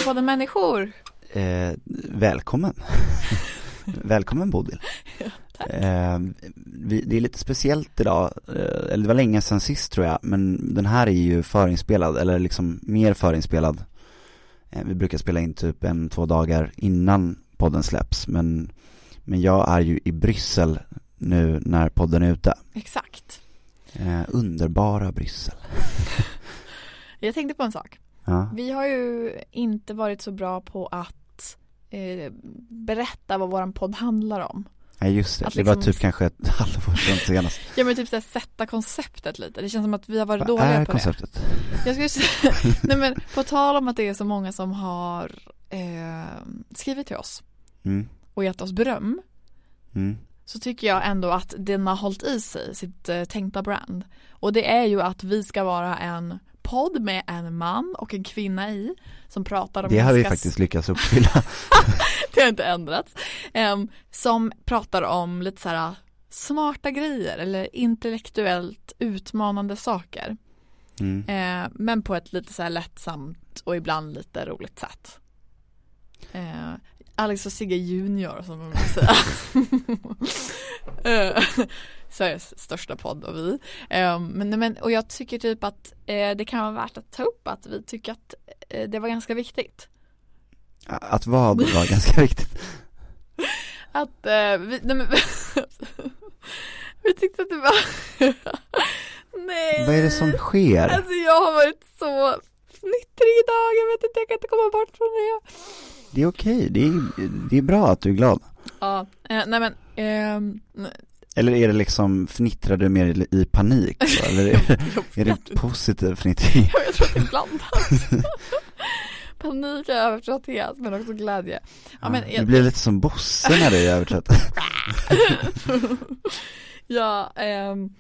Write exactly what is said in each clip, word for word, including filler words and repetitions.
podden Människor. Eh, välkommen. Välkommen Bodil. Ja, eh, vi, det är lite speciellt idag. Eh, eller det var länge sedan sist tror jag. Men den här är ju förinspelad. Eller liksom mer förinspelad. Eh, vi brukar spela in typ en, två dagar innan podden släpps. Men, men jag är ju i Bryssel nu när podden är ute. Exakt. Eh, underbara Bryssel. Jag tänkte på en sak. Ja. Vi har ju inte varit så bra på att eh, berätta vad våran podd handlar om. Ja, just det. Att det var liksom- typ kanske ett halvår sedan senast. Ja, men typ så här, sätta konceptet lite. Det känns som att vi har varit Vad dåliga är på konceptet? det. Jag skulle säga, nej men på tal om att det är så många som har eh, skrivit till oss Mm. och gett oss beröm, Mm. så tycker jag ändå att den har hållit i sig sitt eh, tänkta brand. Och det är ju att vi ska vara en podd med en man och en kvinna i som pratar om Det har vi ganska- faktiskt lyckats uppfylla. det har inte ändrats. Um, som pratar om lite så här smarta grejer eller intellektuellt utmanande saker. Mm. Eh, men på ett lite så här lättsamt och ibland lite roligt sätt. Eh, Alex och Sigge junior som man vill säga. eh, Sveriges största podd och vi. Eh, men, men, och jag tycker typ att eh, det kan vara värt att ta upp att vi tycker att eh, det var ganska viktigt. Att vad var ganska viktigt. Att eh, vi, nej men, vi tyckte att det var nej. Vad är det som sker? Alltså jag har varit så fnittrig idag. Jag vet inte, jag kan inte komma bort från det. Det är okej, det är, det är bra att du är glad. Ja, eh, nej men ehm, nej. Eller är det liksom, fnittrar du mer i, i panik? Så? Eller är, är det positiv fnittring? Jag tror att det är blandat. Panik är övertrötthet men också glädje. Ja, Ja, men, det blir lite som Bosse när du är övertrött. ja, ehm,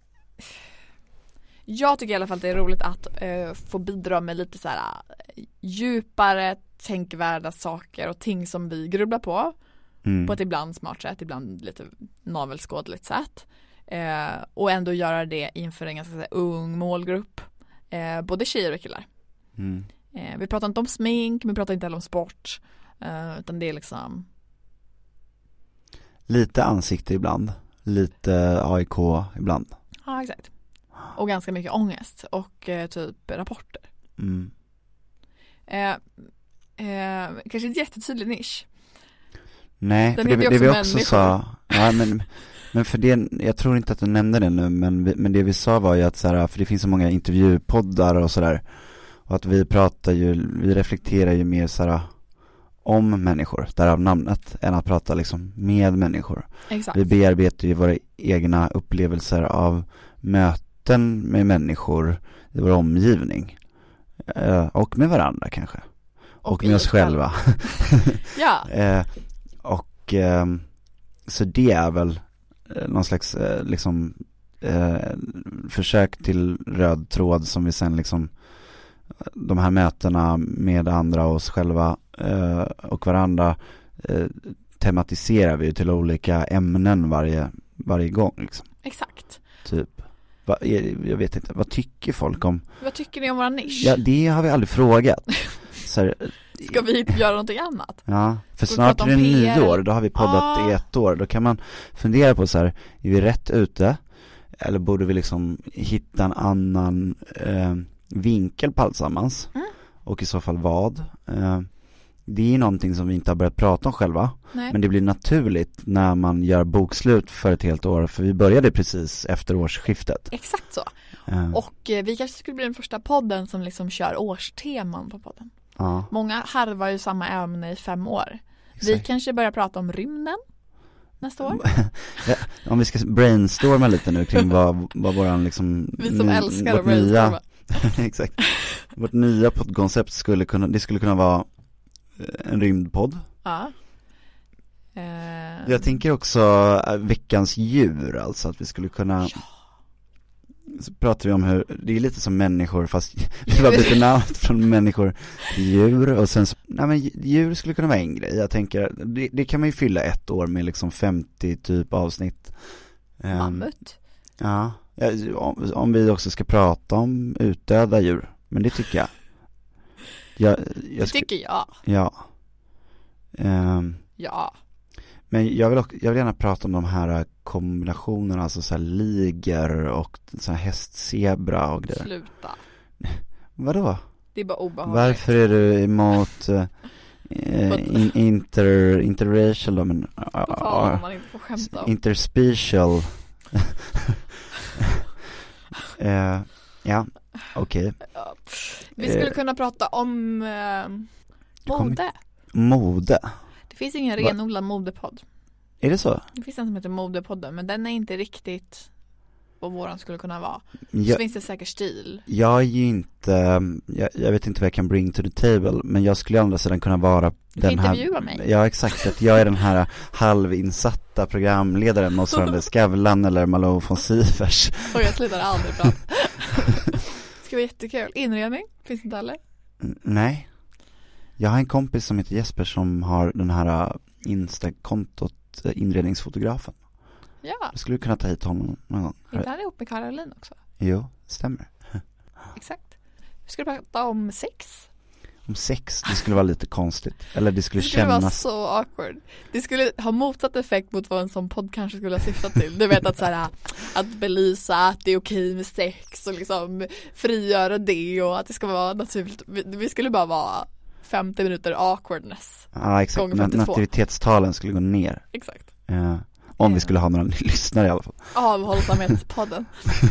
jag tycker i alla fall att det är roligt att eh, få bidra med lite så här eh, djupare, tänkvärda saker och ting som vi grubblar på. Mm. På ett ibland smart sätt, ibland lite navelskådligt sätt. Eh, och ändå göra det inför en ganska så här, ung målgrupp. Eh, både tjejer och killar. Mm. Eh, vi pratar inte om smink, vi pratar inte heller om sport. Eh, utan det är liksom... Lite ansikte ibland. Lite A I K ibland. Ja, exakt. Och ganska mycket ångest och eh, typ rapporter. Mm. Eh, eh, kanske ett jättetydlig nisch. Nej, Den för det, heter ju det vi också också människor. sa. Ja, men, men för det, jag tror inte att du nämnde det nu, men, vi, men det vi sa var ju att så här, för det finns så många intervjupoddar och sådär. Och att vi pratar ju, vi reflekterar ju mer så här om människor, därav namnet, än att prata liksom med människor. Exakt. Vi bearbetar ju våra egna upplevelser av möten med människor i vår omgivning. Eh, och med varandra kanske. Och, Och med i oss oss själva. Ja, eh, och eh, så det är väl eh, någon slags eh, liksom eh, försök till röd tråd som vi sen liksom de här mötena med andra och oss själva eh, och varandra eh, tematiserar vi till olika ämnen varje, varje gång liksom. exakt. Typ, va, jag vet inte, vad tycker folk om? Vad tycker ni om våra nisch? Ja, det har vi aldrig frågat. Så här, Ska vi göra någonting annat? ja, för Ska vi snart prata är om det P R? nyår, då har vi poddat Ah. i ett år. Då kan man fundera på så här, är vi rätt ute? Eller borde vi liksom hitta en annan eh, vinkel på alltsammans? Mm. Och i så fall vad? Eh, det är någonting som vi inte har börjat prata om själva. Nej. Men det blir naturligt när man gör bokslut för ett helt år. För vi började precis efter årsskiftet. Exakt så. Eh, Och eh, vi kanske skulle bli den första podden som liksom kör årsteman på podden. ja, Många harvar ju samma ämne i fem år. Vi exakt. kanske börjar prata om rymden nästa år. Ja, om vi ska brainstorma lite nu kring vad, vad våran liksom Vi som ny- älskar vårt att brainstorma. nya, exakt. Vårt nya poddkoncept skulle kunna, det skulle kunna vara en rymdpodd. Ja. Eh, Jag tänker också äh, veckans djur, alltså att vi skulle kunna Ja. så pratar vi om hur, det är lite som människor fast det var lite namn från människor till djur och sen så, nej men djur skulle kunna vara en grej. Jag tänker, det, det kan man ju fylla ett år med liksom femtio typ avsnitt. Ehm, Mammut. Ja, ja, om, om vi också ska prata om utdöda djur, men det tycker jag. Jag, Det jag sk- tycker jag. Ja. Ehm, Ja. men jag vill, också, jag vill gärna prata om de här kombinationerna, alltså så här liger och så här hästzebra och grejer. Sluta. Vadå? Det är bara obehagligt. Varför är du emot eh, in, inter, interracial då, men, På tal om man inte får skämta om. interspecial eh, ja, okej. Okay. Ja. Vi skulle Eh. kunna prata om eh, mode. Mode. Det finns ingen Va? renodlad modepodd. Är det så? Det finns en som heter Modepodden, men den är inte riktigt vad våran skulle kunna vara. Jag, Så finns det säkert stil. jag är ju inte, jag, jag vet inte vad jag kan bring to the table, men jag skulle andra sidan kunna vara Du den här. intervjuar mig. Ja, exakt, att jag är den här halvinsatta programledaren motsvarande Skavlan eller Malou von Sivers. Och jag slutar aldrig prata. Det ska vara jättekul. Inredning, finns inte heller? N- Nej. Jag har en kompis som heter Jesper som har den här Insta-kontot Inredningsfotografen. Ja, Jag skulle kunna ta hit honom någon gång. inte han är ihop med Caroline också. Jo, stämmer. Exakt. Vi ska prata om sex. Om sex, det skulle vara lite konstigt. Eller det skulle, Det skulle kännas... vara så awkward. Det skulle ha motsatt effekt mot vad en sån podd kanske skulle ha syftat till. Du vet att så här, att belysa att det är okej med sex och liksom frigöra det och att det ska vara naturligt. Vi, vi skulle bara vara femtio minuter awkwardness. Ja, exakt. Gånger Na- femtiotvå. nativitetstalen skulle gå ner. Exakt. Eh, om Eh. vi skulle ha några lyssnare i alla fall. Avhållsamhetspodden.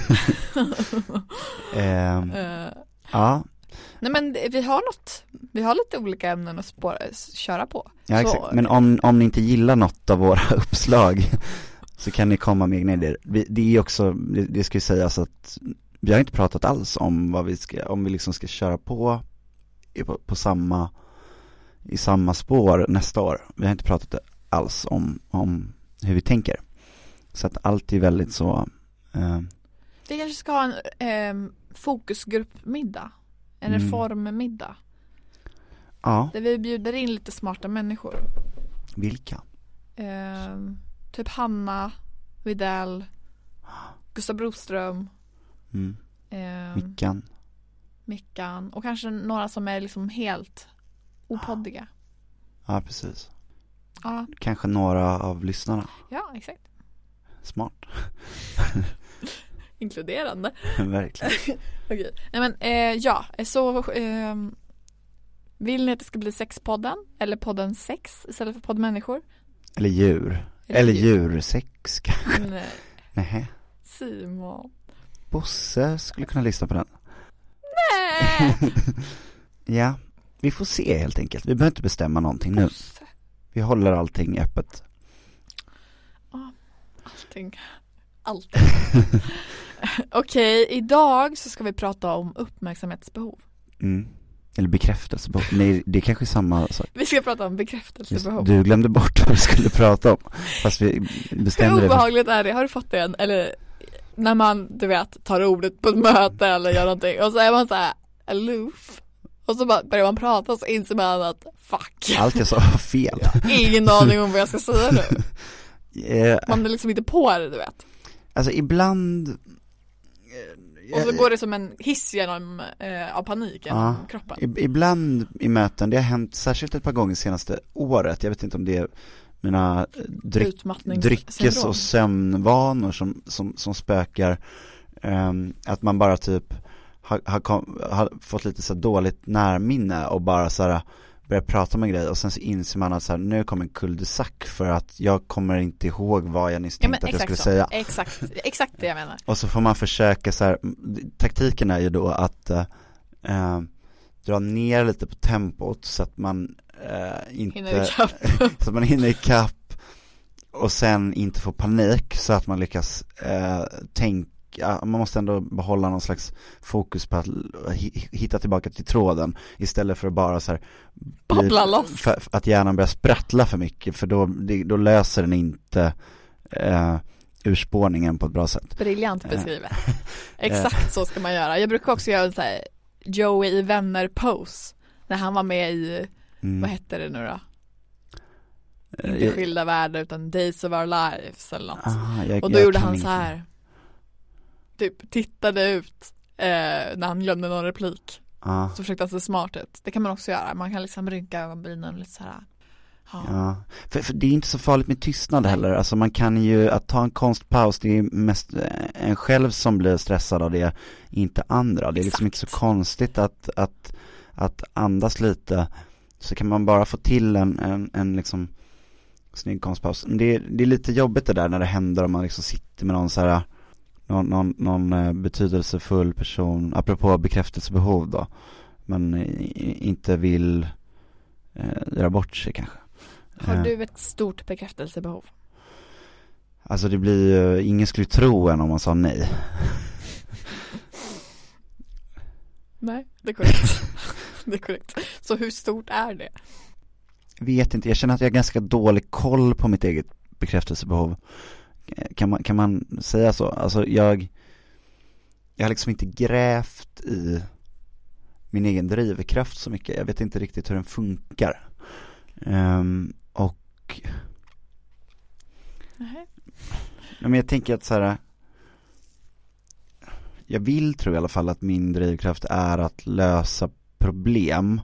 Eh, uh, ja, nej men vi har något. Vi har lite olika ämnen att spåra, köra på. ja, Så- exakt. Men om, om ni inte gillar något av våra uppslag så kan ni komma med egna idéer. Vi, det är också, det, det ska ju sägas att vi har inte pratat alls om vad vi ska, om vi liksom ska köra på i- på, på samma i samma spår nästa år. Vi har inte pratat alls om, om hur vi tänker. Så att allt är väldigt så eh, Vi kanske ska ha en eh, fokusgruppmiddag. En Mm. reformmiddag. ja, Där vi bjuder in lite smarta människor. vilka? Eh, typ Hanna Videll, Gustav Broström, Mm. eh, Mickan. Mickan och kanske några som är liksom helt opoddiga. Ja, precis. Ja, Kanske några av lyssnarna. ja exakt. Smart. Inkluderande. Verkligen. Okej. Nej men eh, ja, så eh, vill ni att det ska bli sexpodden eller podden sex istället för poddmänniskor? Eller djur. Eller Eller djur. djursex kanske. Nej, Nej. Simon. Bosse skulle kunna lyssna på den. Nej. Ja, vi får se helt enkelt. Vi behöver inte bestämma någonting nu. Bosse. Vi håller allting öppet. Allting. Allting. Okej, idag så ska vi prata om uppmärksamhetsbehov. Mm. Eller bekräftelsebehov. Nej, det är kanske är samma sak. Vi ska prata om Just, bekräftelsebehov. du glömde bort vad vi skulle prata om. Fast vi bestämde Hur det. obehagligt är det? Har du fått det än? Eller när man, du vet, tar ordet på ett möte eller gör någonting och så är man så här aloof. Och så bara börjar man prata och så inser man att fuck. Allt jag sa var fel. Ingen aning om vad jag ska säga nu. Eh, Man är liksom inte på det, du vet. alltså ibland... eh, Och så går det som en hiss genom eh, av panik genom Ja. kroppen. I- Ibland i möten, det har hänt särskilt ett par gånger senaste året. Jag vet inte om det är mina dryck, Utmattningssyndrom. dryckes- och sömnvanor som, som, som spökar. Um, att man bara typ har, har, kom, har fått lite så dåligt närminne och bara så här börjar prata om en grej och sen så inser man att så här, nu kommer en cul-de-sac för att jag kommer inte ihåg vad jag nyss Ja, men tänkte att jag skulle så. säga. Exakt, exakt det jag menar. Och så får man försöka så här, taktiken är ju då att eh, eh, dra ner lite på tempot så att man eh, inte Hinner ikapp. så att man hinner ikapp och sen inte får panik så att man lyckas eh, tänka, man måste ändå behålla någon slags fokus på att hi- hitta tillbaka till tråden istället för att bara så här Babbla loss. för, för att hjärnan börjar sprattla för mycket för då, det, då löser den inte eh, urspårningen på ett bra sätt. Briljant beskrivet. Exakt så ska man göra. Jag brukar också göra en så här Joey i Vänner pose när han var med i, Mm. vad hette det nu då? Eh, Inte jag- Skilda världar utan Days of Our Lives eller något. Aha, jag, Och då jag gjorde kan han inte. så här. Typ tittade ut eh, när han glömde någon replik. Ja. Så försökte han se smart ut. Det kan man också göra. Man kan liksom rynka ögonbrynen lite så här. Ja. Ja. För, för det är inte så farligt med tystnad heller. Alltså man kan ju, att ta en konstpaus, det är mest en själv som blir stressad av det, inte andra. Det är liksom Exakt. inte så konstigt att, att, att andas lite. Så kan man bara få till en, en, en liksom snygg konstpaus. Det är, det är lite jobbigt det där när det händer om man liksom sitter med någon så här någon, någon, någon betydelsefull person, apropå bekräftelsebehov då, men inte vill eh, göra bort sig kanske. Har du ett stort bekräftelsebehov? Alltså det blir, ingen skulle tro än om man sa nej. Nej, det är korrekt. Det är korrekt. Så hur stort är det? Vet inte, jag känner att jag har ganska dålig koll på mitt eget bekräftelsebehov. Kan man, kan man säga så? Alltså jag jag har liksom inte grävt i min egen drivkraft så mycket. Jag vet inte riktigt hur den funkar. Um, och Nej. Men jag tänker att så här, jag vill tro i alla fall att min drivkraft är att lösa problem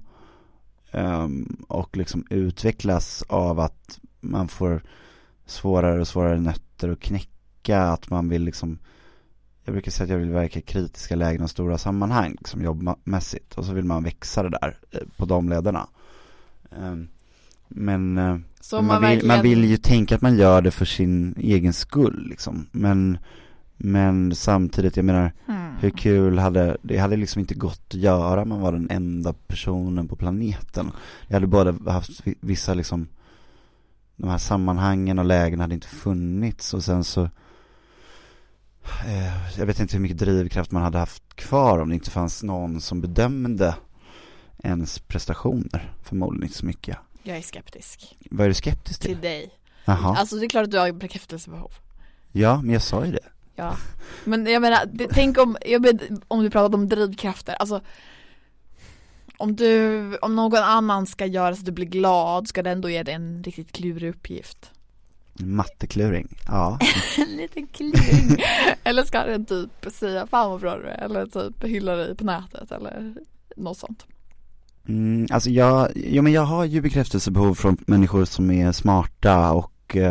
um, och liksom utvecklas av att man får svårare och svårare nötter att knäcka, att man vill liksom, jag brukar säga att jag vill verka kritiska lägen och stora sammanhang liksom jobbmässigt, och så vill man växa det där på de lederna. Um, men uh, Så man, man, vill, verkligen... man vill ju tänka att man gör det för sin egen skull liksom. Men men samtidigt, jag menar, hmm. hur kul hade det hade liksom inte gått att göra, man var den enda personen på planeten. Jag hade både haft vissa liksom, de här sammanhangen och lägen hade inte funnits, och sen så eh, jag vet inte hur mycket drivkraft man hade haft kvar om det inte fanns någon som bedömde ens prestationer. Förmodligen inte så mycket. Jag är skeptisk. Vad är du skeptisk till? Till dig. Jaha. Alltså det är klart att du har bekräftelsebehov. Ja, men jag sa ju det. Ja. Men jag menar, det, tänk om jag ber, om du pratade om drivkrafter. Alltså om du om någon annan ska göra så att du blir glad, ska den då ge dig en riktigt klurig uppgift? Mattekluring. Ja. En liten kluring. Eller ska den typ säga fan vad bra du är, eller typ hylla dig på nätet eller något sånt. Mm, alltså jag, ja, men jag har ju bekräftelsebehov från människor som är smarta och eh,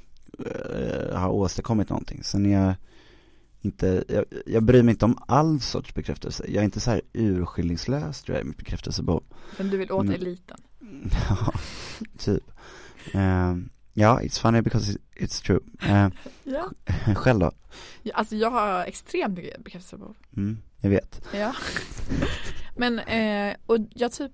har åstadkommit någonting. Sen är jag inte, jag, jag bryr mig inte om all sorts bekräftelse. Jag är inte så här urskillningslös, tror jag, med bekräftelsebehov. Men du vill åt Men, eliten. Ja, typ. Um, ja, it's funny because it's true. Uh, Ja. Själv då? Ja, alltså jag har extremt mycket bekräftelsebehov. Mm, jag vet. Ja. Men eh, och jag typ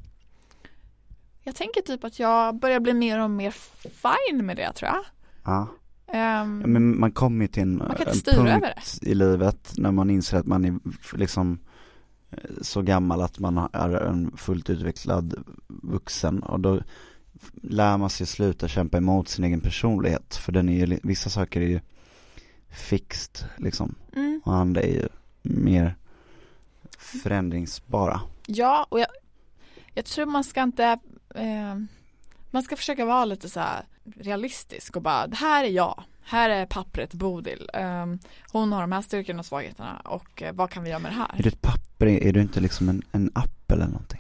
jag tänker typ att jag börjar bli mer och mer fine med det, tror jag. Ja. Um, Ja, men man kommer ju till en, man kan inte en styra punkt över det i livet när man inser att man är liksom så gammal att man är en fullt utvecklad vuxen, och då lär man sig sluta kämpa emot sin egen personlighet, för den är ju, vissa saker är ju fixed liksom, mm. och andra är ju mer förändringsbara. Ja, och jag, jag tror man ska inte eh, man ska försöka vara lite så här realistisk och bara, det här är jag, här är pappret Bodil, um, hon har de här styrkorna och svagheterna, och uh, vad kan vi göra med det här? Är du ett papper, är du inte liksom en, en app eller någonting?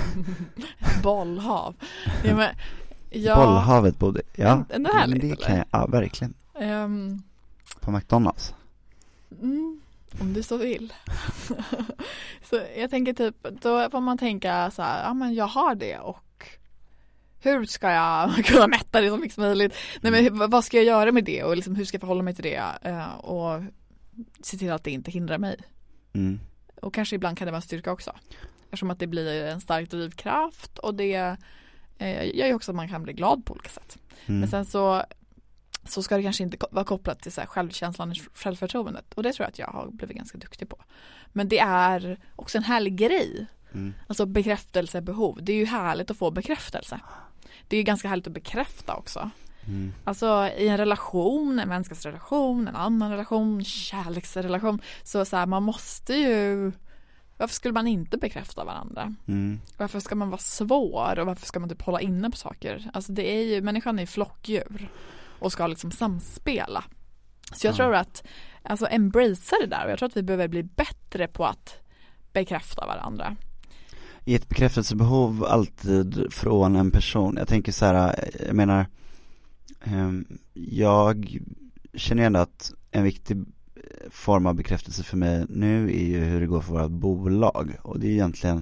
Bollhav. Ja, men, ja, Bollhavet Bodil. Ja, en, en härligt, det kan jag, ja, verkligen. Um, På McDonalds. mm, om du så vill. Så jag tänker typ, då får man tänka så här, ja men jag har det, och hur ska jag kunna mätta det så mycket som möjligt? Nej, men vad ska jag göra med det, och liksom, hur ska jag förhålla mig till det, uh, och se till att det inte hindrar mig. Mm. Och kanske ibland kan det vara en styrka också, eftersom att det blir en stark drivkraft, och det eh, gör ju också att man kan bli glad på olika sätt. Mm. Men sen så så ska det kanske inte vara kopplat till så här självkänslan och självförtroendet, och det tror jag att jag har blivit ganska duktig på. Men det är också en härlig grej. Mm. Alltså bekräftelsebehov. Det är ju härligt att få bekräftelse. Det är ju ganska härligt att bekräfta också. Mm. Alltså i en relation, en mänsklig relation, en annan relation, kärleksrelation, så, så här, man måste ju, varför skulle man inte bekräfta varandra? Mm. Varför ska man vara svår, och varför ska man typ hålla inne på saker? Alltså det är ju, människan är ju flockdjur och ska liksom samspela. Så jag Ja. tror att, alltså embracea det där, och jag tror att vi behöver bli bättre på att bekräfta varandra. i ett bekräftelsebehov alltid från en person. Jag tänker så här, jag menar eh, jag känner ändå att en viktig form av bekräftelse för mig nu är ju hur det går för våra bolag. Och det är egentligen,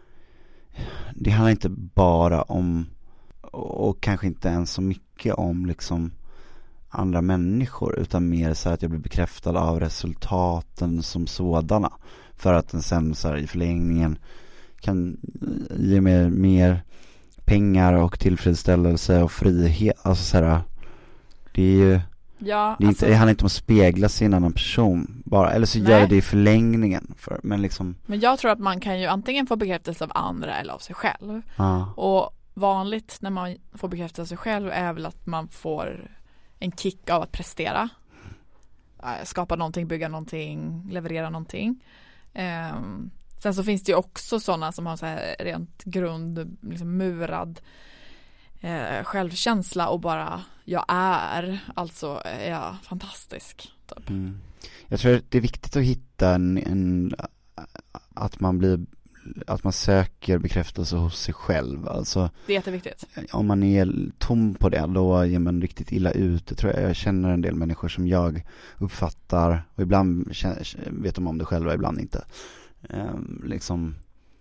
det handlar inte bara om, och kanske inte ens så mycket om liksom andra människor, utan mer så här att jag blir bekräftad av resultaten som sådana, för att den sen så här i förlängningen kan ge mig mer pengar och tillfredsställelse och frihet. Alltså så här, det är ju ja, det, är alltså, inte, det handlar inte om att spegla sig i en annan person bara, eller så nej. gör det i förlängningen för, men liksom men jag tror att man kan ju antingen få bekräftelse av andra eller av sig själv. ja. Och vanligt när man får bekräftelse av sig själv är väl att man får en kick av att prestera, skapa någonting, bygga någonting, leverera någonting. Um, sen så finns det ju också sådana som har så här rent grund liksom murad eh, självkänsla och bara jag är, alltså är jag fantastisk typ. Mm. Jag tror att det är viktigt att hitta en, en att man blir att man söker bekräftelse hos sig själv. Alltså, det är jätteviktigt. Om man är tom på det, då är man riktigt illa ute, tror jag. Jag känner en del människor som jag uppfattar, och ibland känner, vet de om det själva, ibland inte. Ehm, liksom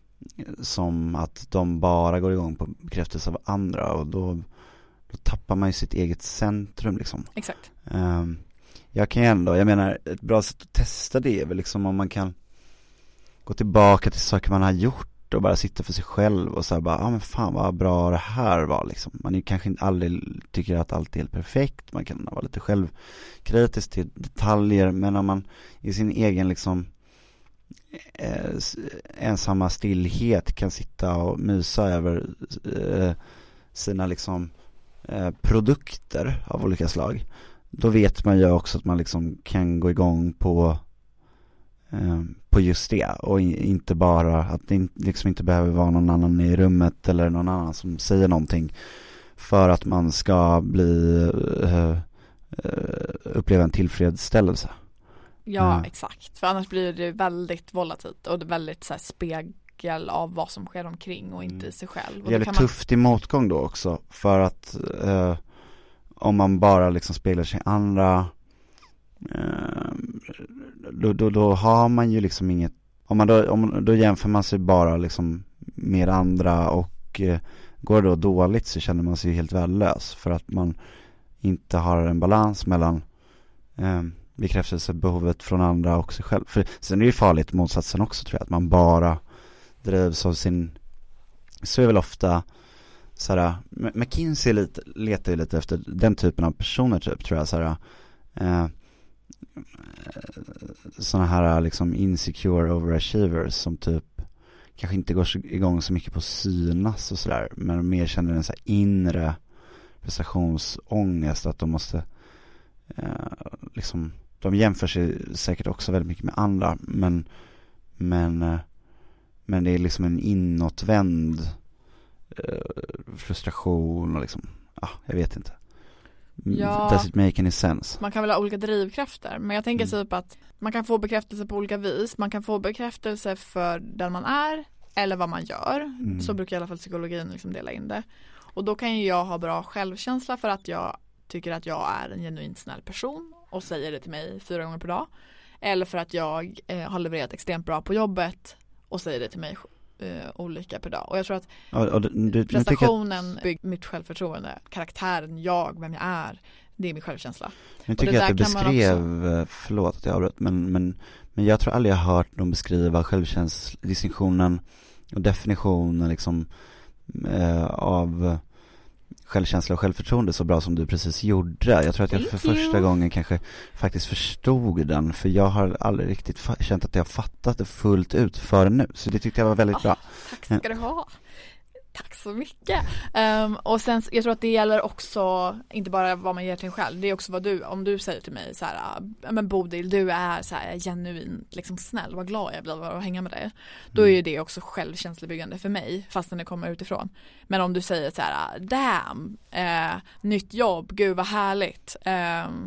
som att de bara går igång på bekräftelse av andra, och då, då tappar man ju sitt eget centrum liksom. Exakt. Ehm, jag kan ju ändå, jag menar, ett bra sätt att testa det är väl liksom om man kan gå tillbaka till saker man har gjort och bara sitta för sig själv och så här bara, ja ah, men fan vad bra det här var liksom. Man är kanske inte aldrig tycker att allt är helt perfekt, man kan vara lite självkritisk till detaljer, men om man i sin egen liksom eh, ensamma stillhet kan sitta och mysa över eh, sina liksom eh, produkter av olika slag, då vet man ju också att man liksom kan gå igång på på just det, och inte bara att det liksom inte behöver vara någon annan i rummet eller någon annan som säger någonting för att man ska bli uh, uh, uppleva en tillfredsställelse. Ja, uh. exakt. För annars blir det väldigt volatilt och det är väldigt så här, spegel av vad som sker omkring och inte mm. i sig själv. Och det är kan tufft man... i motgång då också, för att uh, om man bara liksom speglar sig andra, Då, då, då har man ju liksom inget, om man då, om, då jämför man sig bara liksom med andra, och eh, går det då dåligt så känner man sig helt värdelös, för att man inte har en balans mellan eh, bekräftelsebehovet från andra och sig själv. För sen är det ju farligt motsatsen också, tror jag, att man bara drivs av sin, så är väl ofta såhär, McKinsey lite, letar ju lite efter den typen av personer typ, tror jag, såhär eh, såna här liksom insecure overachievers som typ kanske inte går så igång så mycket på synas och sådär, men mer känner en så här inre prestationsångest, att de måste eh, liksom, de jämför sig säkert också väldigt mycket med andra, men men eh, men det är liksom en inåtvänd eh, frustration och liksom, ja, ah, jag vet inte. Ja, does it make any sense? Man kan väl ha olika drivkrafter, men jag tänker mm. typ att man kan få bekräftelse på olika vis. Man kan få bekräftelse för den man är eller vad man gör. Mm. Så brukar i alla fall psykologin liksom dela in det. Och då kan ju jag ha bra självkänsla för att jag tycker att jag är en genuint snäll person och säger det till mig fyra gånger per dag. Eller för att jag eh, har levererat extremt bra på jobbet och säger det till mig Uh, olika per dag. Och jag tror att och, och du, du, prestationen jag... bygger mitt självförtroende, karaktären, jag, vem jag är, det är min självkänsla. Jag tycker att du beskrev, också... förlåt att jag avbröt, men, men, men jag tror aldrig jag har hört någon beskriva självkänsla, distinktionen och definitionen liksom eh, av självkänsla och självförtroende så bra som du precis gjorde. Jag tror att jag Thank för you. första gången kanske faktiskt förstod den, för jag har aldrig riktigt fa- känt att jag har fattat det fullt ut för nu. Så det tyckte jag var väldigt oh, bra. Tack ska du ha. Tack så mycket. Um, och sen, jag tror att det gäller också inte bara vad man ger till en själv. Det är också vad du, om du säger till mig så här, men Bodil, du är så här genuint liksom snäll, vad glad jag blir att hänga med dig. Då är ju det också självkänslebyggande för mig, fast när det kommer utifrån. Men om du säger så här, damn, eh, nytt jobb, gud vad härligt. Eh,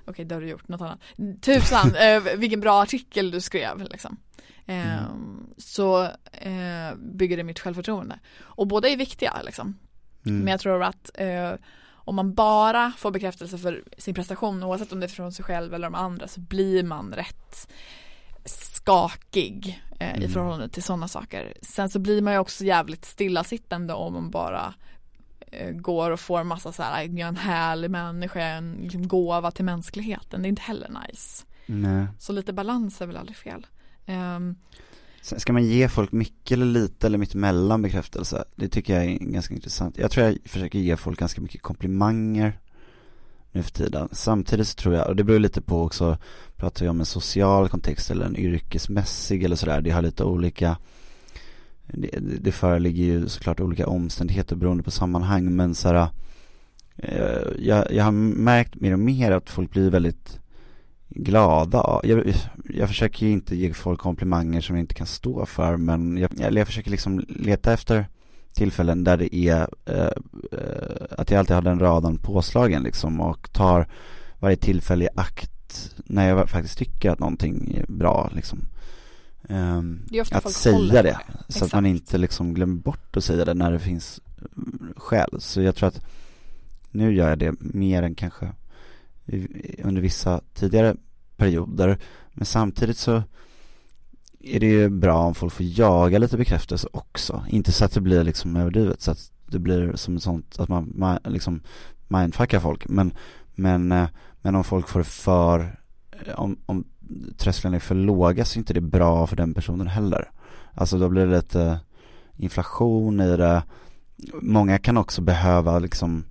okay, det har du gjort, något annat. Tusan, eh, vilken bra artikel du skrev liksom. Eh, mm. Så eh, bygger det mitt självförtroende. Och båda är viktiga liksom. Mm. Men jag tror att eh, om man bara får bekräftelse för sin prestation, oavsett om det är från sig själv eller de andra, så blir man rätt skakig eh, mm. i förhållande till sådana saker. Sen så blir man ju också jävligt stillasittande om man bara eh, går och får en massa så här, en härlig människa, en liksom, gåva till mänskligheten. Det är inte heller nice. Nej. Så lite balans är väl aldrig fel. Um, Sen ska man ge folk mycket eller lite eller mitt emellan bekräftelse? Det tycker jag är ganska intressant. Jag tror jag försöker ge folk ganska mycket komplimanger nu för tiden. Samtidigt så tror jag, och det beror lite på också, pratar jag om en social kontext eller en yrkesmässig eller sådär. Det har lite olika, det, det föreligger ju såklart olika omständigheter beroende på sammanhang. Men såhär, jag, jag har märkt mer och mer att folk blir väldigt glada. Jag, jag försöker ju inte ge folk komplimanger som jag inte kan stå för, men jag, jag försöker liksom leta efter tillfällen där det är eh, att jag alltid har den raden påslagen liksom, och tar varje tillfälle i akt när jag faktiskt tycker att någonting är bra liksom. Um, att säga det så Exakt. Att man inte liksom glömmer bort att säga det när det finns skäl. Så jag tror att nu gör jag det mer än kanske under vissa tidigare perioder, men samtidigt så är det ju bra om folk får jaga lite bekräftelse också, inte så att det blir liksom överdrivet så att det blir som ett sånt att man, man liksom mindfuckar folk, men men men om folk får för om, om trösklarna är för låga så är inte det bra för den personen heller. Alltså då blir det lite inflation i det. Många kan också behöva liksom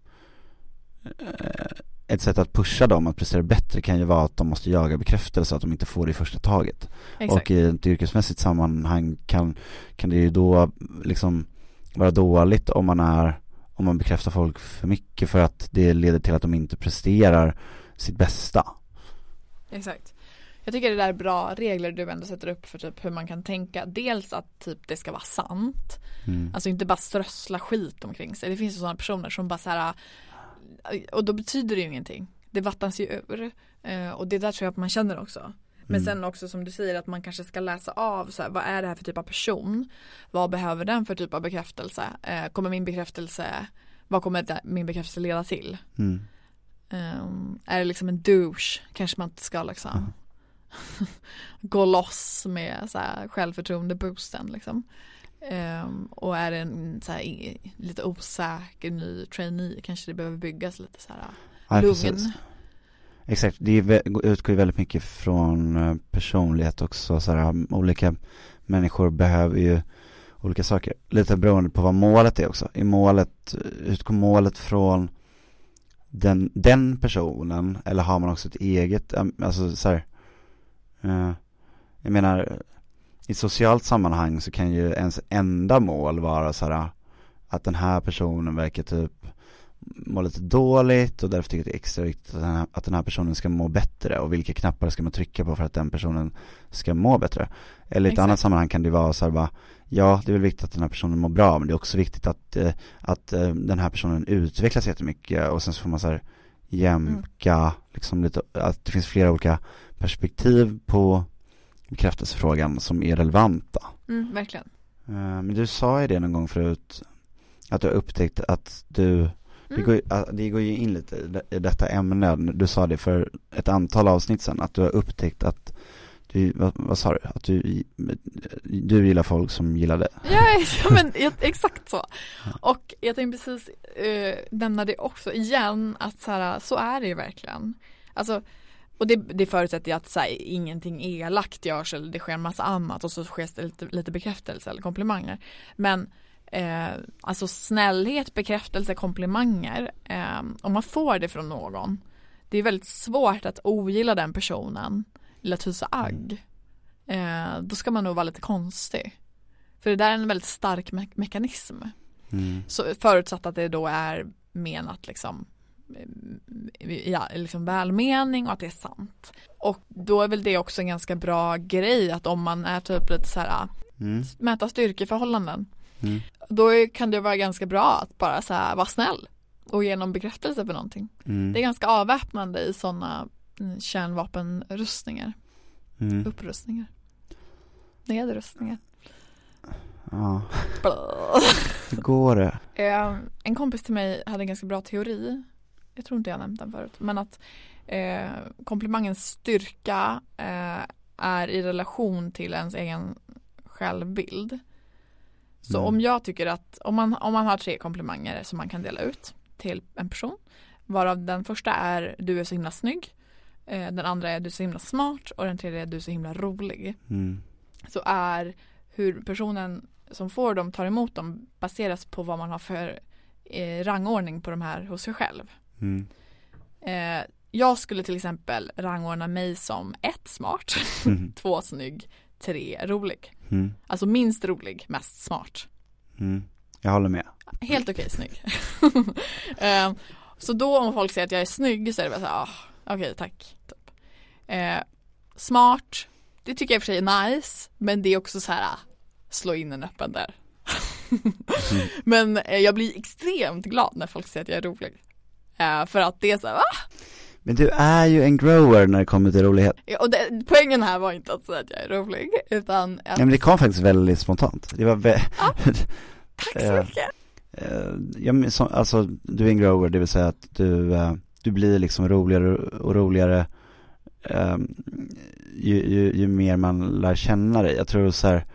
ett sätt att pusha dem att prestera bättre kan ju vara att de måste jaga bekräftelse, att de inte får det i första taget. Exakt. Och i ett yrkesmässigt sammanhang kan, kan det ju då liksom vara dåligt om man är om man bekräftar folk för mycket, för att det leder till att de inte presterar sitt bästa. Exakt. Jag tycker det där är bra regler du ändå sätter upp för typ hur man kan tänka. Dels att typ det ska vara sant. Mm. Alltså inte bara strössla skit omkring sig. Det finns ju sådana personer som bara så här, och då betyder det ju ingenting. Det vattnas ju ur. Och det där tror jag att man känner också. Men mm. sen också som du säger att man kanske ska läsa av så här, vad är det här för typ av person? Vad behöver den för typ av bekräftelse? Kommer min bekräftelse, vad kommer det, min bekräftelse leda till? Mm. Um, är det liksom en douche? Kanske man inte ska liksom mm. gå loss med så här, självförtroende boosten liksom. Um, och är det en så här, lite osäker ny trainee, kanske det behöver byggas lite så här ja, lugn. Precis. Exakt, det utgår ju väldigt mycket från personlighet också så här, olika människor behöver ju olika saker, lite beroende på vad målet är också. I målet, utgår målet från den, den personen, eller har man också ett eget, alltså så här, uh, jag menar i socialt sammanhang så kan ju ens enda mål vara så här att den här personen verkar typ må lite dåligt och därför tycker jag det är extra viktigt att den, här, att den här personen ska må bättre, och vilka knappar ska man trycka på för att den personen ska må bättre. Eller i ett Exakt. annat sammanhang kan det vara så här bara, ja det är väl viktigt att den här personen mår bra, men det är också viktigt att, eh, att eh, den här personen utvecklas jättemycket, och sen så får man så här jämka mm. liksom lite, att det finns flera olika perspektiv på bekräftelsefrågan som är relevanta. Mm, verkligen. Uh, men du sa ju det någon gång förut att du har upptäckt att du mm. det, går, uh, det går ju in lite i, det, i detta ämne. Du sa det för ett antal avsnitt sedan att du har upptäckt att du, vad, vad sa du? Att du, du gillar folk som gillar det. Ja, ja men exakt så. Och jag tänkte precis uh, nämna det också igen, att så, här, så är det ju verkligen. Alltså, och det, det förutsätter ju att så här, ingenting elakt görs eller det sker en massa annat och så sker det lite, lite bekräftelse eller komplimanger. Men eh, alltså snällhet, bekräftelse, komplimanger, eh, om man får det från någon, det är väldigt svårt att ogilla den personen eller att hysa agg. Eh, då ska man nog vara lite konstig. För det där är en väldigt stark me- mekanism. Mm. Så förutsatt att det då är menat liksom ja, liksom välmening och att det är sant. Och då är väl det också en ganska bra grej att om man är typ lite så här mm. mäta styrkeförhållanden mm. då kan det vara ganska bra att bara så här vara snäll och ge någon bekräftelse för någonting. Mm. Det är ganska avväpnande i sådana kärnvapenrustningar. Mm. Upprustningar. Nedrustningar. Ja. Hur går det? Eh, en kompis till mig hade en ganska bra teori. Jag tror inte jag nämnt den förut. Men att eh, komplimangens styrka eh, är i relation till ens egen självbild. Så Mm. om jag tycker att om man, om man har tre komplimanger som man kan dela ut till en person, varav den första är du är så himla snygg, eh, den andra är du är så himla smart och den tredje är du är så himla rolig. Mm. Så är hur personen som får dem tar emot dem baseras på vad man har för eh, rangordning på de här hos sig själv. Mm. Eh, jag skulle till exempel rangordna mig som ett smart, Mm. två snygg, tre rolig. Mm. Alltså minst rolig, mest smart. Mm. Jag håller med. Helt okej snygg. eh, så då om folk säger att jag är snygg så är det bara så här, ah, okej okay, tack. Typ. Eh, smart, det tycker jag i och för sig är nice, men det är också så här, ah, slå in en öppen där. Mm. Men eh, jag blir extremt glad när folk säger att jag är rolig. Eh, för att det är så här, ah! Men du är ju en grower när det kommer till rolighet. Ja, och det, poängen här var inte att säga att jag är rolig, utan att... Nej, men det kom faktiskt väldigt spontant. Det var vä- ah, tack så mycket. Uh, ja, men så, alltså, du är en grower, det vill säga att du, uh, du blir liksom roligare och roligare um, ju, ju, ju mer man lär känna dig. Jag tror så här,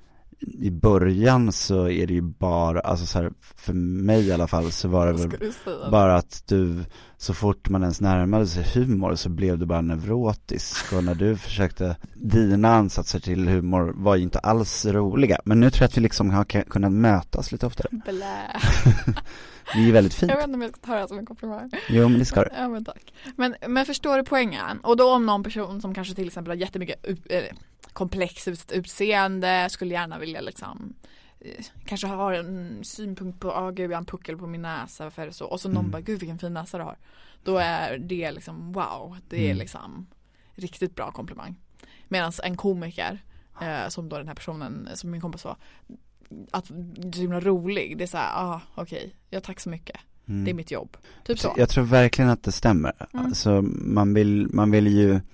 i början så är det ju bara, alltså så här, för mig i alla fall så var det väl bara att du, så fort man ens närmade sig humor så blev du bara nevrotisk, och när du försökte, dina ansatser till humor var ju inte alls roliga, men nu tror jag att vi liksom har k- kunnat mötas lite oftare. Blä. Det är ju väldigt fint. Jag vet inte om jag ska ta det som en komplimang. Jo, men det ska du. Ja, men tack. Men, men förstår du poängen? Och då om någon person som kanske till exempel har jättemycket ut, äh, komplex ut, utseende skulle gärna vilja liksom eh, kanske har en synpunkt på, ah, gud jag har en puckel på min näsa, varför är det så? Och så någon Mm. bara, gud vilken fin näsa du har. Då är det liksom, wow, det är Mm. liksom riktigt bra komplimang. Medan en komiker, eh, som då den här personen, som min kompis sa, att du är så himla rolig, det är så här, ah, okej, okay, ja tack så mycket. Mm. Det är mitt jobb. Typ så. Jag tror verkligen att det stämmer. Mm. Alltså, man vill, man vill ju eh,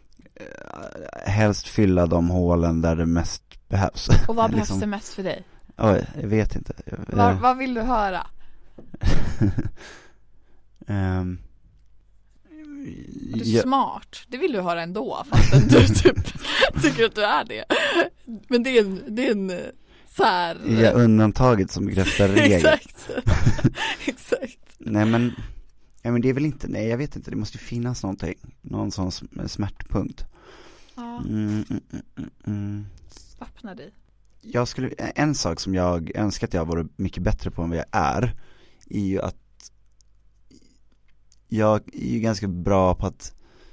helst fylla de hålen där det mest behövs. Och vad behövs liksom, det mest för dig? Oj, jag vet inte. Var, vad vill du höra? um, Är du jag, smart? Det vill du höra ändå, fast du typ tycker att du är det. Men det är en, det är en så här... är jag undantaget som bekräftar regel? Exakt. Exakt. Nej, men, ja, men det är väl inte, nej jag vet inte, det måste ju finnas någonting, någon sån smärtpunkt. Ja. Mm, mm, mm, mm. Öppna dig. Jag skulle, en sak som jag önskar att jag vore mycket bättre på än vad jag är, är ju att jag är ju ganska bra på att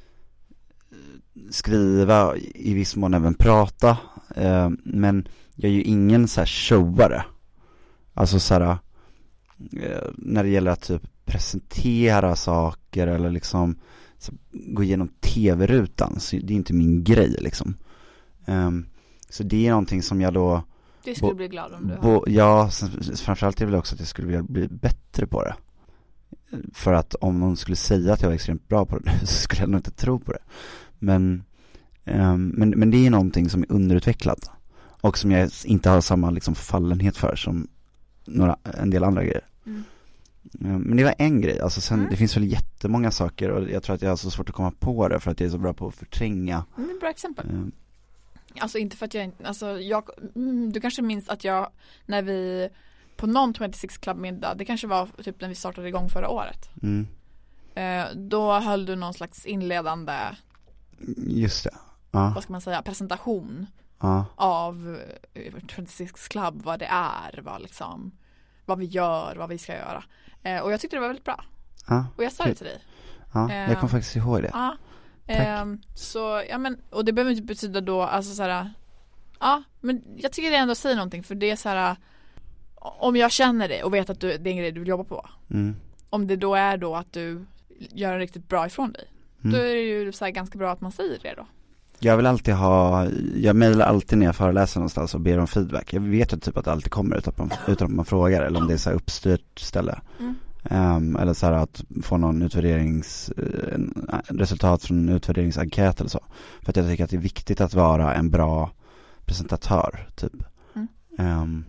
skriva, i viss mån även prata, eh, men jag är ju ingen så här showare. Alltså så här, eh, när det gäller att typ presentera saker eller liksom så, gå igenom tv-rutan, så det är inte min grej liksom. Um, så det är någonting som jag då Det skulle bo, bli glad om du bo, har. Ja, framförallt är det väl också att jag skulle vilja bli bättre på det. För att om någon skulle säga att jag var extremt bra på det så skulle jag nog inte tro på det. Men, um, men, men det är någonting som är underutvecklat och som jag inte har samma liksom fallenhet för som några, en del andra grejer. Mm. Um, men det var en grej. Alltså sen, Mm. det finns väl jättemånga saker och jag tror att jag har så svårt att komma på det för att jag är så bra på att förtränga. Det är ett bra exempel. Um, Alltså inte för att jag inte, alltså jag, mm, du kanske minns att jag, när vi på någon tjugosex Club-middag, det kanske var typ när vi startade igång förra året. mm. Eh, då höll du någon slags inledande, Just det. Ja. vad ska man säga, presentation Ja. av eh, tjugosex Club, vad det är, vad liksom, vad vi gör, vad vi ska göra. Eh, och jag tyckte det var väldigt bra. Ja. Och jag sa det till dig. Ja. Jag kommer faktiskt ihåg det. Ja. Eh, så, ja men, och det behöver inte betyda då, alltså såhär, ja, men jag tycker det ändå säger någonting, för det är såhär, om jag känner det och vet att du, det är en grej du vill jobba på, Mm. om det då är då att du gör en riktigt bra ifrån dig, Mm. då är det ju så här ganska bra att man säger det då. Jag vill alltid ha, jag mejlar alltid när jag föreläser någonstans och ber om feedback. Jag vet ju typ att det alltid kommer utan att man, utan att man frågar, eller om det är så här uppstyrt ställe. Mm. Um, eller så här att få någon utvärderings uh, resultat från en utvärderingsenkät eller så. För att jag tycker att det är viktigt att vara en bra presentatör typ. Mm. Um,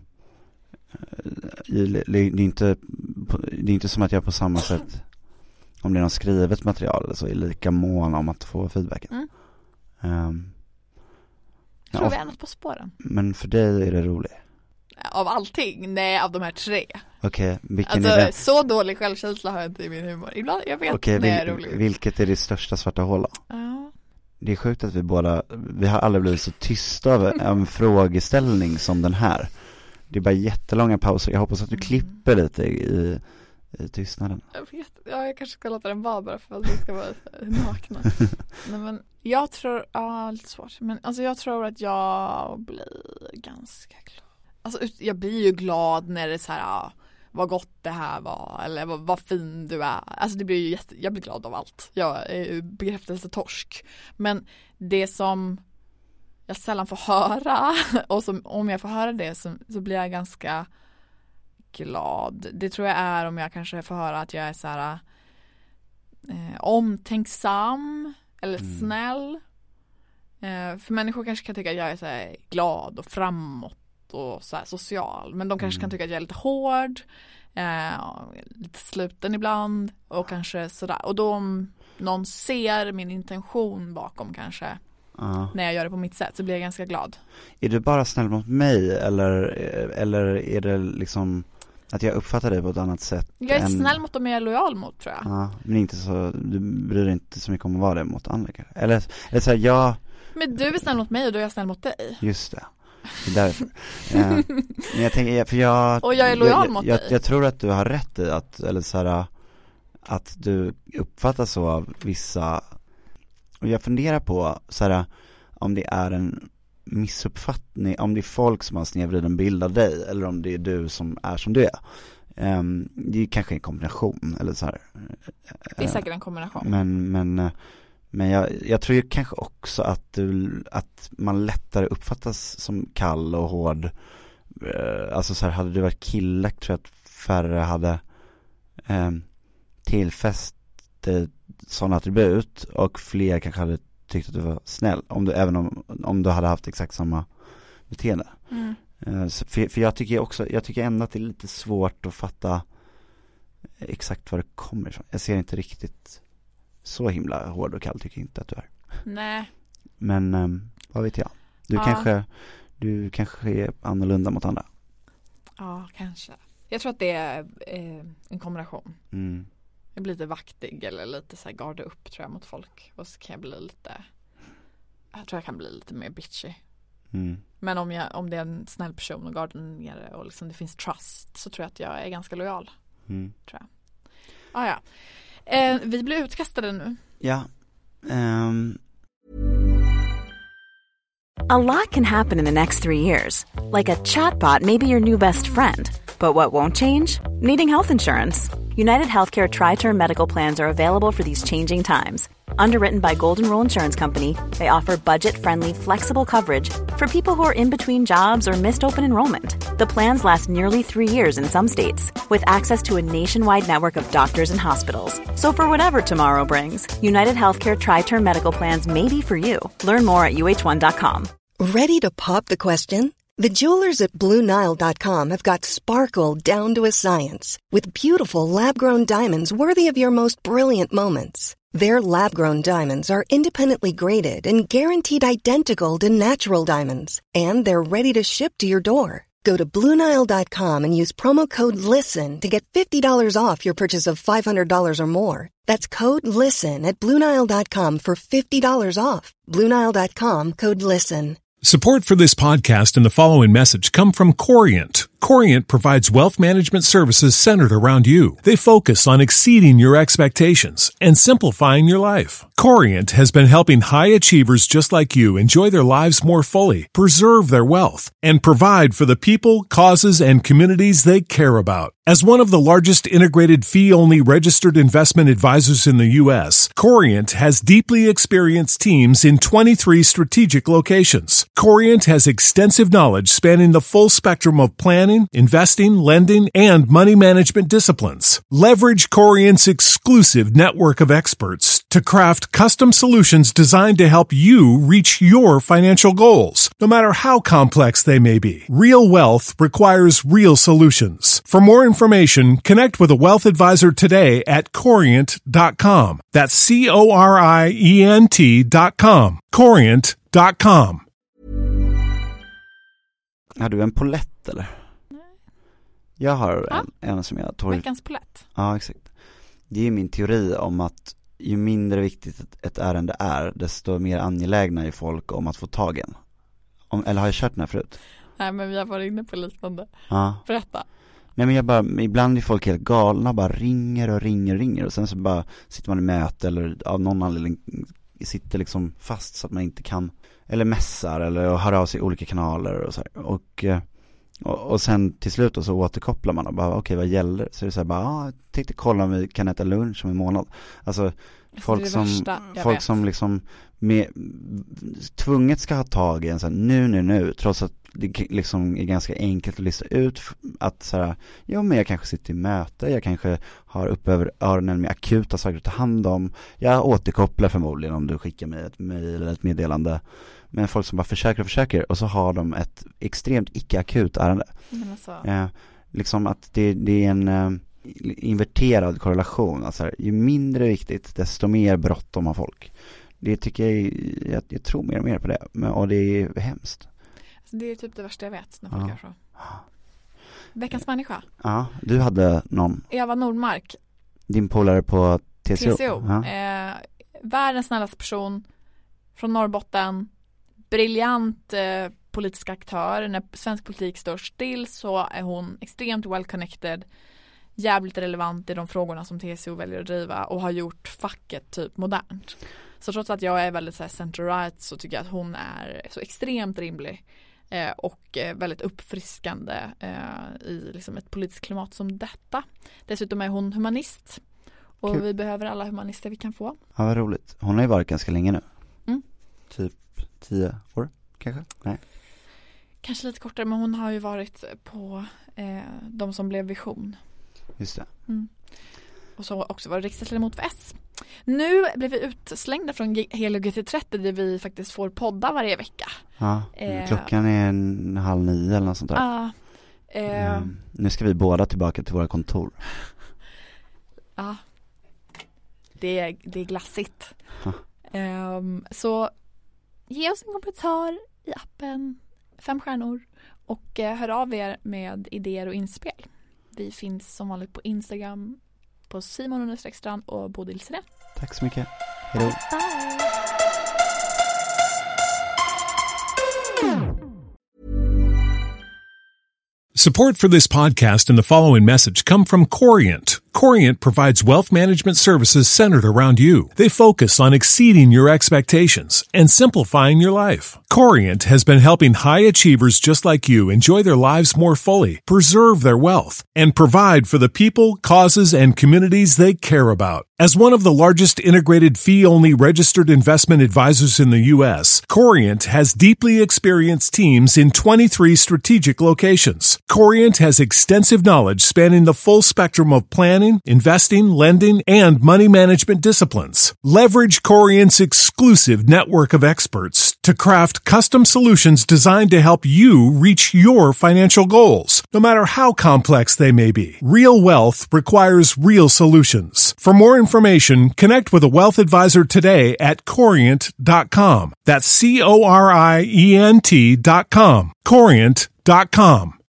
det är inte det är inte som att jag på samma sätt, om det är något skrivet material eller så, är lika mån om att få feedbacken. Mm. Um, jag tror ja, vi är något på spåren. Men för dig är det roligt? Av allting? Nej, av de här tre. Okej, okay, vilken alltså, är det? Så dålig självkänsla har jag inte i min humor. Ibland, jag vet okay, när jag är rolig. Vilket är det största svarta hålet? Ja. Det är sjukt att vi båda, vi har aldrig blivit så tysta av en frågeställning som den här. Det är bara jättelånga pauser. Jag hoppas att du klipper lite i, i tystnaden. Jag vet, ja, jag kanske ska låta den vara bara för att vi ska vara nakna. Nej, men jag tror, ja, lite svårt. Men alltså jag tror att jag blir ganska glad. Alltså jag blir ju glad när det är så här, ja, vad gott det här var, eller vad, vad fin du är. Alltså det blir ju jätte, jag blir glad av allt. Jag är ju bekräftelsetorsk. Men det som jag sällan får höra, och som, om jag får höra det så, så blir jag ganska glad. Det tror jag är om jag kanske får höra att jag är så här eh, omtänksam eller mm. snäll. Eh, för människor kanske kan tycka att jag är så här glad och framåt och så här social, men de kanske mm. kan tycka att jag är lite hård, eh, lite sluten ibland och kanske sådär. Och då om någon ser min intention bakom kanske uh. när jag gör det på mitt sätt, så blir jag ganska glad. Är du bara snäll mot mig eller, eller är det liksom att jag uppfattar dig på ett annat sätt? Jag är än... snäll mot dem jag är lojal mot, tror jag. Ja, men inte så, du bryr dig inte så mycket om att vara det mot andra kanske. Eller, eller så här, jag... Men du är snäll mot mig och då är jag snäll mot dig. Just det. Det är därför. uh, men jag tänker, för jag... Och jag är lojal jag, mot jag, dig. Jag, jag tror att du har rätt i att, eller så här, att du uppfattar så av vissa... Och jag funderar på så här, om det är en missuppfattning, om det är folk som har snedvriden bild av dig eller om det är du som är som du är. Um, det är kanske en kombination eller så här. Det är säkert en kombination. Men men men jag, jag tror ju kanske också att du, att man lättare uppfattas som kall och hård. Uh, alltså så här, hade du varit kille tror jag att färre hade um, tillfäst sådana attribut och fler kanske hade tyckt att du var snäll om du, även om, om du hade haft exakt samma beteende. Mm. Uh, så för, för jag tycker också, jag tycker ändå att det är lite svårt att fatta exakt var det kommer ifrån. Jag ser inte riktigt så himla hård och kall, tycker jag inte att du är. Nej. Men um, vad vet jag? Du ja. kanske du kanske är annorlunda mot andra. Ja, kanske. Jag tror att det är eh, en kombination. Mm. Jag blir lite vaktig eller lite så här garda upp tror jag mot folk. Och så kan jag bli lite, jag tror jag kan bli lite mer bitchy. Mm. Men om, jag, om det är en snäll person och gardar nere och liksom det finns trust, så tror jag att jag är ganska lojal. Mm. Tror jag. Ah, ja. Eh, vi blir utkastade nu. Ja. Um... A lot can happen in the next three years. Like a chatbot may be your new best friend. But what won't change? Needing health insurance. United Healthcare Tri-Term Medical Plans are available for these changing times. Underwritten by Golden Rule Insurance Company, they offer budget-friendly, flexible coverage for people who are in between jobs or missed open enrollment. The plans last nearly three years in some states, with access to a nationwide network of doctors and hospitals. So for whatever tomorrow brings, United Healthcare Tri-Term Medical Plans may be for you. Learn more at U H one dot com. Ready to pop the question? The jewelers at Blue Nile dot com have got sparkle down to a science with beautiful lab-grown diamonds worthy of your most brilliant moments. Their lab-grown diamonds are independently graded and guaranteed identical to natural diamonds, and they're ready to ship to your door. Go to Blue Nile dot com and use promo code LISTEN to get fifty dollars off your purchase of five hundred dollars or more. That's code LISTEN at Blue Nile dot com for fifty dollars off. Blue Nile dot com, code LISTEN. Support for this podcast and the following message come from Corient. Corient provides wealth management services centered around you. They focus on exceeding your expectations and simplifying your life. Corient has been helping high achievers just like you enjoy their lives more fully, preserve their wealth, and provide for the people, causes, and communities they care about. As one of the largest integrated fee-only registered investment advisors in the U S, Corient has deeply experienced teams in twenty-three strategic locations. Corient has extensive knowledge spanning the full spectrum of planning, planning, investing, lending, and money management disciplines. Leverage Corient's exclusive network of experts to craft custom solutions designed to help you reach your financial goals, no matter how complex they may be. Real wealth requires real solutions. For more information, connect with a wealth advisor today at corient dot com. That's C O R I E N T dot com. corient dot com. Har du en polett eller? Nej. Jag har Ja. en, en som jag tog. Veckans polett. Ja, exakt. Det är ju min teori om att ju mindre viktigt ett, ett ärende är, desto mer angelägna är folk om att få tag i en. Om, eller har jag kört den här förut? Nej, men vi har varit inne på liknande. Ja. Berätta. Nej, men jag bara, ibland är folk helt galna, bara ringer och ringer och ringer och sen så bara sitter man i möte eller av någon anledning sitter liksom fast så att man inte kan, eller mässar eller hör av sig i olika kanaler och så här. Och, och, och sen till slut och så återkopplar man och bara okej, okay, vad gäller? Så är det så här bara, ja, jag tänkte kolla om vi kan äta lunch om en månad. Alltså folk som folk som liksom med, tvunget ska ha tag i en så här, nu, nu, nu, trots att det liksom är ganska enkelt att lista ut att så här, jo men jag kanske sitter i möte, jag kanske har upp över öronen med akuta saker att ta hand om, jag återkopplar förmodligen om du skickar mig ett mejl eller ett meddelande, men folk som bara försöker och försöker och så har de ett extremt icke-akut ärende. Alltså. Eh, liksom att det, det är en eh, inverterad korrelation, alltså här, ju mindre viktigt desto mer bråttom har folk. Det tycker jag, jag, jag tror mer och mer på det, men, och det är hemskt. Det är typ det värsta jag vet när folk Ja. gör så. Veckans människa. Ja, du hade någon. Eva Nordmark. Din polare på T C O. T C O. Ja. Eh, världens snällaste person från Norrbotten. Briljant eh, politisk aktör. När svensk politik står still så är hon extremt well connected. Jävligt relevant i de frågorna som T C O väljer att driva och har gjort facket typ modernt. Så trots att jag är väldigt så här center-right så tycker jag att hon är så extremt rimlig eh, och eh, väldigt uppfriskande eh, i liksom ett politiskt klimat som detta. Dessutom är hon humanist och Kul. vi behöver alla humanister vi kan få. Ja, vad roligt. Hon har ju varit ganska länge nu. Mm. Typ tio år kanske? Nej. Kanske lite kortare, men hon har ju varit på eh, de som blev vision. Just det. Mm. Och så också var riksdagsledamot för S. Nu blev vi utslängda från Helio G T trettio där vi faktiskt får podda varje vecka. Ja, Eh, klockan är en halv nio eller något sånt där. Ja. Eh, Mm. Nu ska vi båda tillbaka till våra kontor. Ja. Det är, det är glassigt. Ha. Um, så ge oss en kommentar i appen, fem stjärnor, och uh, hör av er med idéer och inspel. Vi finns som vanligt på Instagram på Simon understreck Strand och Bodil Sirén. Tack så mycket. Hej då. Bye. Support for this podcast and the following message come from Corient. Corient provides wealth management services centered around you. They focus on exceeding your expectations and simplifying your life. Corient has been helping high achievers just like you enjoy their lives more fully, preserve their wealth, and provide for the people, causes, and communities they care about. As one of the largest integrated fee-only registered investment advisors in the U S, Corient has deeply experienced teams in twenty-three strategic locations. Corient has extensive knowledge spanning the full spectrum of planning, investing, lending, and money management disciplines. Leverage Corient's exclusive network of experts to craft custom solutions designed to help you reach your financial goals, no matter how complex they may be. Real wealth requires real solutions. For more information, connect with a wealth advisor today at corient dot com. That's C O R I E N T dot com. corient dot com.